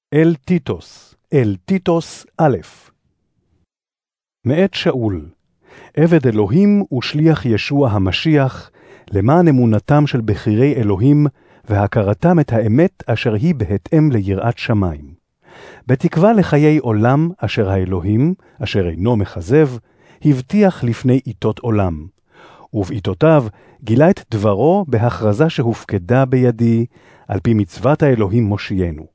אל טיטוס א'. מאת שאול, עבד אלוהים ושליח ישוע המשיח, למען אמונתם של בחירי אלוהים, והכרתם את האמת אשר היא בהתאם ליראת שמיים. בתקווה לחיי עולם אשר האלוהים, אשר אינו מכזב, הבטיח לפני עיתות עולם. ובעיתותיו גילה את דברו בהכרזה שהופקדה בידי, על פי מצוות האלוהים מושיענו.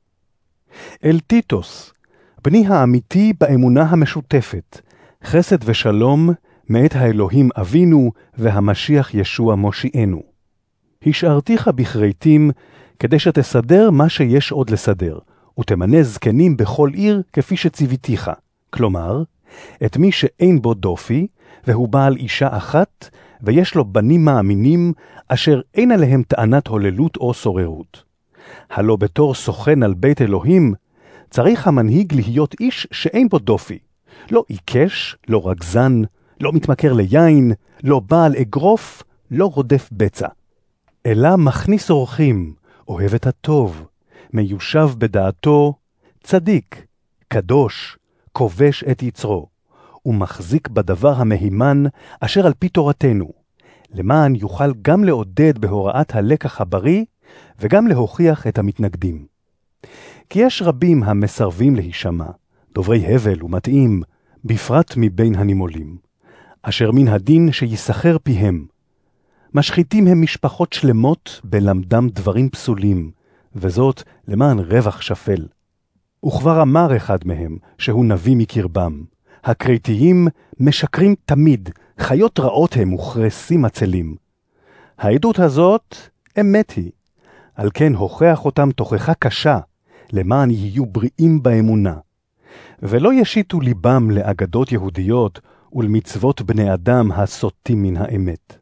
אל טיטוס, בני האמיתי באמונה המשותפת, חסד ושלום מאת האלוהים אבינו והמשיח ישוע מושיענו. השארתיך בכרתים כדי שתסדר מה שיש עוד לסדר, ותמנה זקנים בכל עיר כפי שציוויתיך, כלומר, את מי שאין בו דופי, והוא בעל אישה אחת, ויש לו בנים מאמינים, אשר אין עליהם טענת הוללות או סוררות. הלא בתור סוכן על בית אלוהים, צריך המנהיג להיות איש שאין בו דופי, לא עיקש, לא רגזן, לא מתמכר ליין, לא בעל אגרוף, לא רודף בצע. אלא מכניס אורחים, אוהב את הטוב, מיושב בדעתו, צדיק, קדוש, כובש את יצרו, ומחזיק בדבר המהימן אשר על פי תורתנו, למען יוכל גם לעודד בהוראת הלקח הבריא, וגם להוכיח את המתנגדים. כי יש רבים המסרבים להישמע, דוברי הבל ומתאים, בפרט מבין הנימולים, אשר מן הדין שיסחר פיהם. משחיתים הם משפחות שלמות בלמדם דברים פסולים, וזאת למען רווח שפל. וכבר אמר אחד מהם, שהוא נביא מקרבם, הקריתיים משקרים תמיד, חיות רעות הם וכרסים עצלים. העדות הזאת אמת היא, על כן הוכח אותם תוכחה קשה, למען יהיו בריאים באמונה. ולא ישיתו ליבם לאגדות יהודיות ולמצוות בני אדם הסוטים מן האמת.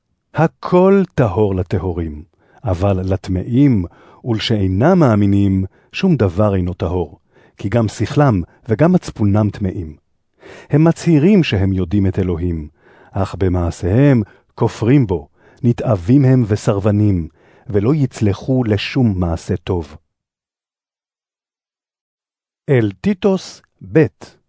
הכל טהור לטהורים, אבל לטמאים ולשאינם מאמינים שום דבר אינו טהור, כי גם שכלם וגם מצפונם טמאים. הם מצהירים שהם יודעים את אלוהים, אך במעשיהם כופרים בו, נתאבים הם וסרבנים, ולא יצלחו לשום מעשה טוב. אל טיטוס ב'.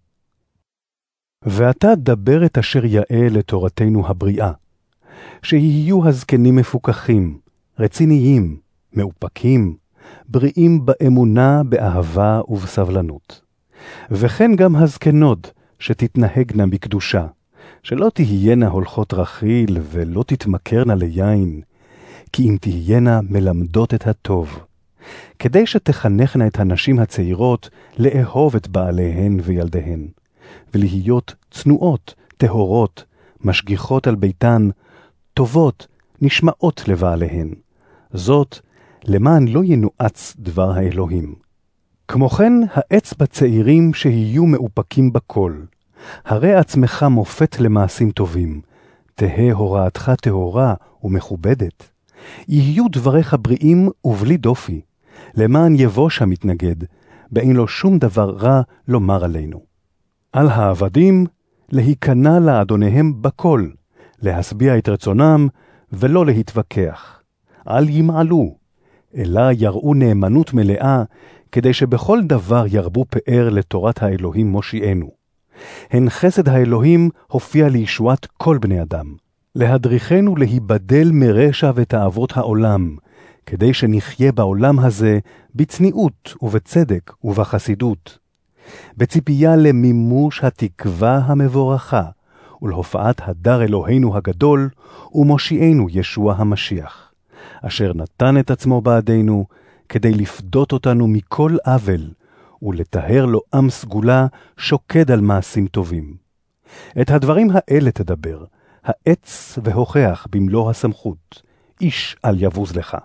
ואתה דבר את אשר יאה לתורתנו הבריאה, שיהיו הזקנים מפוקחים, רציניים, מאופקים, בריאים באמונה, באהבה ובסבלנות. וכן גם הזקנות שתתנהגנה בקדושה, שלא תהיינה הולכות רכיל ולא תתמכרנה ליין, כי אם תהיינה מלמדות את הטוב, כדי שתחנכנה את הנשים הצעירות לאהוב את בעליהן וילדיהן, ולהיות צנועות, טהורות, משגיחות על ביתן, טובות, נשמעות לבעליהן. זאת למען לא ינועץ דבר האלוהים. כמו כן העץ בצעירים שיהיו מאופקים בכל, הרי עצמך מופת למעשים טובים, תהא הוראתך טהורה ומכובדת. יהיו דבריך בריאים ובלי דופי, למען יבוש המתנגד, באין לו שום דבר רע לומר עלינו. על העבדים להיכנע לאדוניהם בכל, להשביע את רצונם ולא להתווכח. אל ימעלו, אלא יראו נאמנות מלאה, כדי שבכל דבר ירבו פאר לתורת האלוהים מושיענו. הן חסד האלוהים הופיע לישועת כל בני אדם, להדריכנו להיבדל מרשע ותאוות העולם, כדי שנחיה בעולם הזה בצניעות ובצדק ובחסידות, בציפייה למימוש התקווה המבורכה, ולהופעת הדר אלוהינו הגדול ומושיענו ישוע המשיח, אשר נתן את עצמו בעדינו, כדי לפדות אותנו מכל עוול, ולטהר לו עם סגולה שוקד על מעשים טובים. את הדברים האלה תדבר, העץ והוכח במלוא הסמכות, איש אל יבוז לך.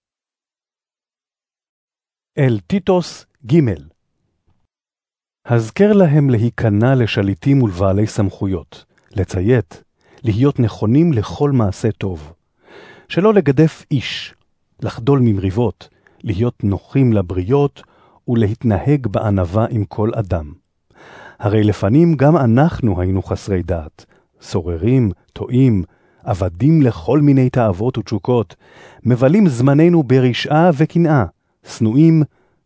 אל טיטוס ג'. הזכר להם להיכנע לשליטים ולבעלי סמכויות, לציית, להיות נכונים לכל מעשה טוב, שלא לגדף איש, לחדול ממריבות, להיות נוחים לבריות ולהתנהג בענווה עם כל אדם. הרי לפנים גם אנחנו היינו חסרי דעת, סוררים, טועים, עבדים לכל מיני תאוות ותשוקות, מבלים זמננו ברשעה וקנאה, שנואים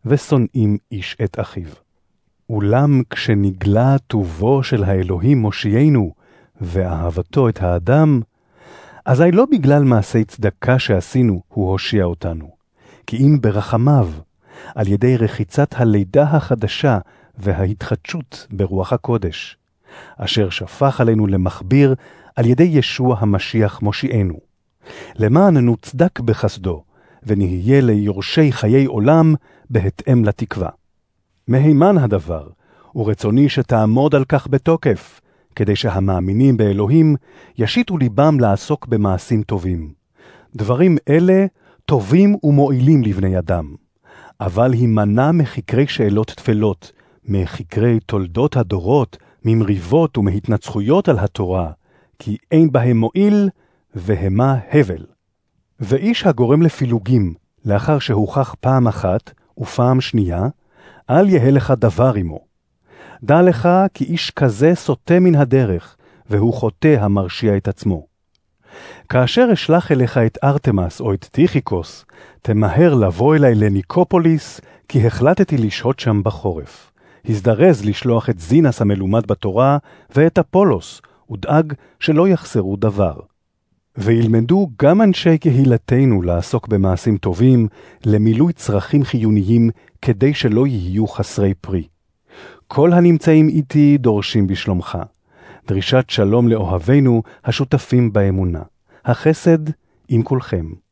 ושונאים איש את אחיו. אולם כשנגלה טובו של האלוהים מושיענו, ואהבתו את האדם, אזי לא בגלל מעשי צדקה שעשינו הוא הושיע אותנו, כי אם ברחמיו, על ידי רחיצת הלידה החדשה וההתחדשות ברוח הקודש, אשר שפך עלינו למכביר על ידי ישוע המשיח מושיענו, למען נוצדק בחסדו, ונהיה ליורשי חיי עולם בהתאם לתקווה. מהימן הדבר, ורצוני שתעמוד על כך בתוקף, כדי שהמאמינים באלוהים ישיתו ליבם לעסוק במעשים טובים. דברים אלה טובים ומועילים לבני אדם, אבל הימנע מחקרי שאלות תפלות, מחקרי תולדות הדורות, ממריבות ומהתנצחויות על התורה, כי אין בהם מועיל והמה הבל. ואיש הגורם לפילוגים, לאחר שהוכח פעם אחת ופעם שנייה, אל יהיה לך דבר עמו. דע לך כי איש כזה סוטה מן הדרך, והוא חוטא המרשיע את עצמו. כאשר אשלח אליך את ארתמס או את טיכיקוס, תמהר לבוא אליי לניקופוליס, כי החלטתי לשהות שם בחורף. הזדרז לשלוח את זינס המלומד בתורה ואת אפולוס, ודאג שלא יחסרו דבר. וילמדו גם אנשי קהילתנו לעסוק במעשים טובים, למילוי צרכים חיוניים, כדי שלא יהיו חסרי פרי. כל הנמצאים איתי דורשים בשלומך. דרישת שלום לאוהבינו השותפים באמונה. החסד עם כולכם.